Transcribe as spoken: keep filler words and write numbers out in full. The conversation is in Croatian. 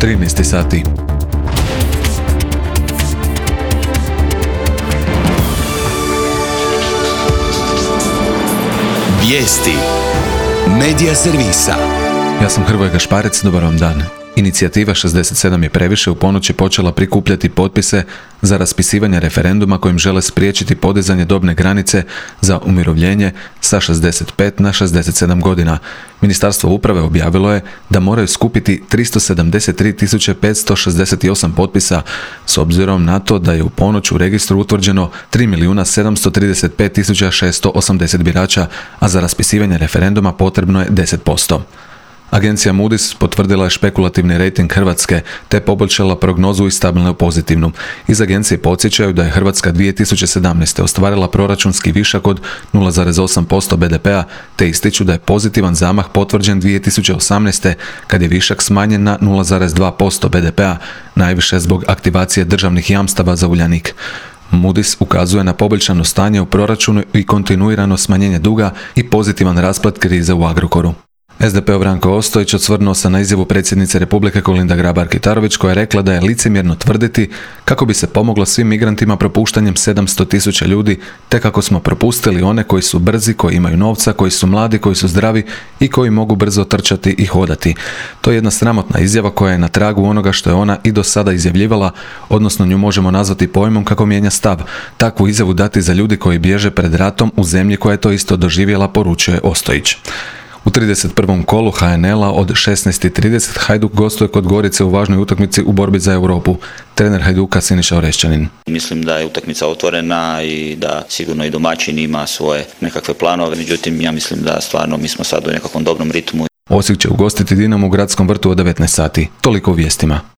trinaest sati. Vijesti Medija servisa. Ja sam Hrvoje Gašparec, dobar vam dan. Inicijativa šezdeset sedam je previše u ponoć je počela prikupljati potpise za raspisivanje referenduma kojim žele spriječiti podizanje dobne granice za umirovljenje sa šezdeset pet na šezdeset sedam godina. Ministarstvo uprave objavilo je da moraju skupiti tristo sedamdeset tri tisuće petsto šezdeset osam potpisa s obzirom na to da je u ponoć u registru utvrđeno tri milijuna sedamsto trideset pet tisuća šesto osamdeset birača, a za raspisivanje referenduma potrebno je deset posto. Agencija Moody's potvrdila je špekulativni rejting Hrvatske te poboljšala prognozu i stabilno pozitivnu. Iz agencije podsjećaju da je Hrvatska dvije tisuće sedamnaeste. ostvarila proračunski višak od nula zarez osam posto be de pea te ističu da je pozitivan zamah potvrđen dvije tisuće osamnaeste. kad je višak smanjen na nula zarez dva posto be de pea, najviše zbog aktivacije državnih jamstava za Uljanik. Moody's ukazuje na poboljšano stanje u proračunu i kontinuirano smanjenje duga i pozitivan rasplet krize u Agrokoru. es de peov Ranko Ostojić osvrnuo se na izjavu predsjednice Republike Kolinda Grabar-Kitarović koja je rekla da je licemjerno tvrditi kako bi se pomoglo svim migrantima propuštanjem sedamsto tisuća ljudi, te kako smo propustili one koji su brzi, koji imaju novca, koji su mladi, koji su zdravi i koji mogu brzo trčati i hodati. To je jedna sramotna izjava koja je na tragu onoga što je ona i do sada izjavljivala, odnosno nju možemo nazvati pojmom kako mijenja stav. Takvu izjavu dati za ljudi koji bježe pred ratom u zemlji koja je to isto doživjela, poručuje Ostojić. U trideset prvom kolu ha en el-a od šesnaest i trideset Hajduk gostuje kod Gorice u važnoj utakmici u borbi za Europu. Trener Hajduka Siniša Orešćanin. Mislim da je utakmica otvorena i da sigurno i domaćin ima svoje nekakve planove, međutim ja mislim da stvarno mi smo sad u nekakvom dobrom ritmu. Osijek će ugostiti Dinamo u Gradskom vrtu od devetnaest sati. Toliko u vijestima.